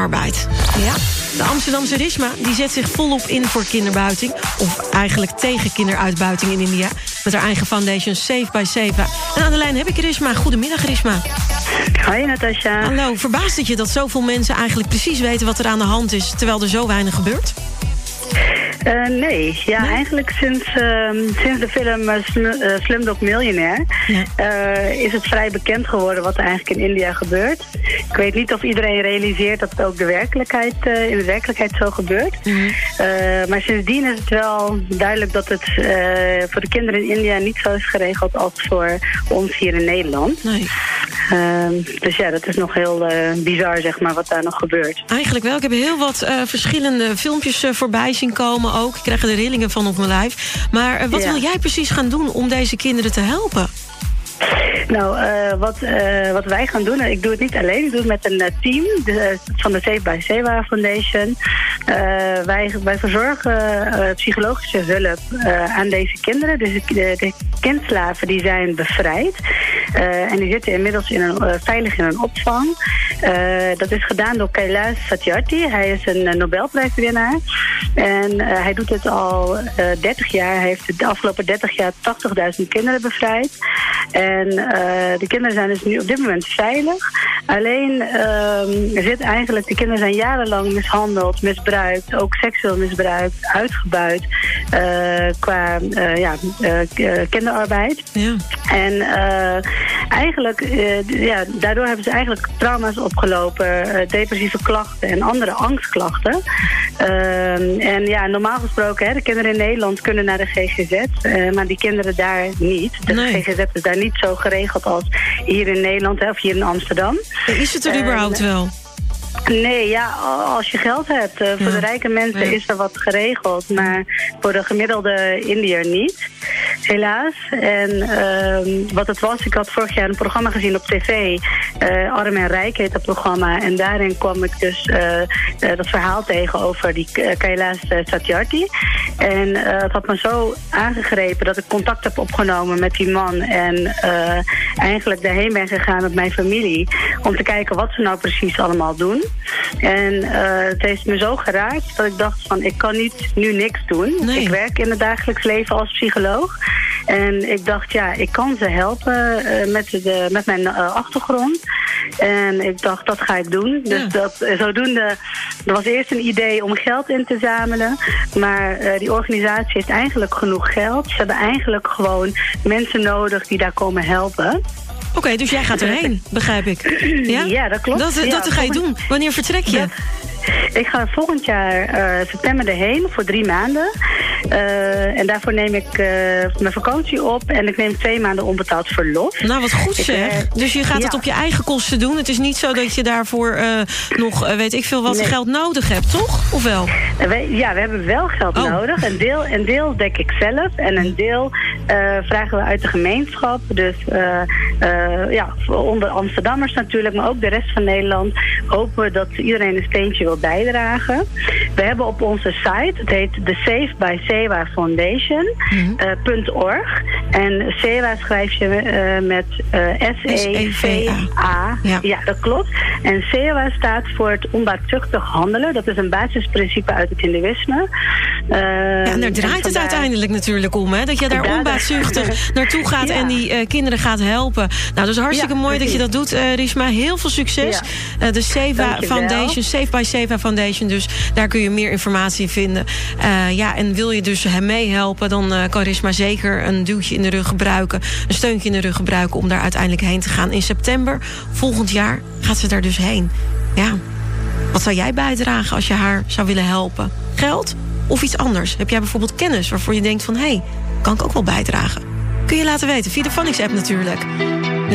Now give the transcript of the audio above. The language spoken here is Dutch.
kinderarbeid. Ja. De Amsterdamse Rishma die zet zich volop in voor kinderbuiting. Of eigenlijk tegen kinderuitbuiting in India. Met haar eigen foundation Save by Seva. En aan de lijn heb ik Rishma. Goedemiddag, Rishma. Hoi, Natasja. Hallo, verbaast het je dat zoveel mensen eigenlijk precies weten wat er aan de hand is, terwijl er zo weinig gebeurt? Nee, eigenlijk sinds de film Slumdog Millionaire is het vrij bekend geworden wat er eigenlijk in India gebeurt. Ik weet niet of iedereen realiseert dat het ook in de werkelijkheid zo gebeurt. Maar sindsdien is het wel duidelijk dat het voor de kinderen in India niet zo is geregeld als voor ons hier in Nederland. Nee. Dus ja, dat is nog heel bizar, zeg maar, wat daar nog gebeurt. Eigenlijk wel. Ik heb heel wat verschillende filmpjes voorbij zien komen ook. Ik krijg er rillingen van op mijn lijf. Maar wat wil jij precies gaan doen om deze kinderen te helpen? Nou, wat wij gaan doen, ik doe het niet alleen, ik doe het met een team van de Save by Seva Foundation. Wij verzorgen psychologische hulp aan deze kinderen. Dus de kindslaven die zijn bevrijd. En die zitten inmiddels veilig in een opvang. Dat is gedaan door Kailash Satyarthi. Hij is een Nobelprijswinnaar. En hij doet het al 30 jaar. Hij heeft de afgelopen 30 jaar 80.000 kinderen bevrijd. En de kinderen zijn dus nu op dit moment veilig. Alleen de kinderen zijn jarenlang mishandeld, misbruikt, ook seksueel misbruikt, uitgebuit qua kinderarbeid. Ja. En daardoor hebben ze eigenlijk trauma's opgelopen, depressieve klachten en andere angstklachten. Normaal gesproken, de kinderen in Nederland kunnen naar de GGZ, maar die kinderen daar niet. De GGZ is daar niet zo geregeld als hier in Nederland of hier in Amsterdam. Is het er überhaupt wel? Nee, als je geld hebt. Voor de rijke mensen is er wat geregeld. Maar voor de gemiddelde Indiër niet. Helaas. En wat het was, ik had vorig jaar een programma gezien op tv. Arm en Rijk heet dat programma. En daarin kwam ik dus dat verhaal tegen over die Kailash Satyarthi. En het had me zo aangegrepen dat ik contact heb opgenomen met die man. En eigenlijk daarheen ben gegaan met mijn familie. Om te kijken wat ze nou precies allemaal doen. En het heeft me zo geraakt dat ik dacht van ik kan nu niks doen. Nee. Ik werk in het dagelijks leven als psycholoog. En ik dacht ik kan ze helpen met mijn achtergrond. En ik dacht dat ga ik doen. Dus zodoende, er was eerst een idee om geld in te zamelen. Maar die organisatie heeft eigenlijk genoeg geld. Ze hebben eigenlijk gewoon mensen nodig die daar komen helpen. Oké, dus jij gaat erheen, begrijp ik. Ja, dat klopt. Dat ga je doen. Wanneer vertrek je? Ik ga volgend jaar september erheen voor 3 maanden. En daarvoor neem ik mijn vakantie op. En ik neem 2 maanden onbetaald verlof. Nou, wat goed zeg. Dus je gaat het op je eigen kosten doen. Het is niet zo dat je daarvoor nog, weet ik veel wat, geld nodig hebt, toch? Of wel? We hebben wel geld nodig. Een deel dek ik zelf. En een deel vragen we uit de gemeenschap. Dus onder Amsterdammers natuurlijk. Maar ook de rest van Nederland. Hopen we dat iedereen een steentje wil bijdragen. We hebben op onze site, het heet de Save by Seva Foundation .org. En Seva schrijf je met S-E-V-A. Ja, dat klopt. En Seva staat voor het onbaatzuchtig handelen. Dat is een basisprincipe uit het Hindoeïsme. En daar draait het uiteindelijk natuurlijk om, hè? Dat je daar onbaatzuchtig naartoe gaat en die kinderen gaat helpen. Nou, dus hartstikke mooi dat je dat doet, Rishma. Heel veel succes. De Seva Foundation, Save by Seva Foundation, dus daar kun je meer informatie vinden. En wil je dus hem meehelpen, dan kan Rishma zeker een duwtje in de rug gebruiken, een steuntje in de rug gebruiken om daar uiteindelijk heen te gaan. In september volgend jaar gaat ze daar dus heen. Ja. Wat zou jij bijdragen als je haar zou willen helpen? Geld of iets anders? Heb jij bijvoorbeeld kennis waarvoor je denkt van, kan ik ook wel bijdragen? Kun je laten weten via de Phonics app natuurlijk.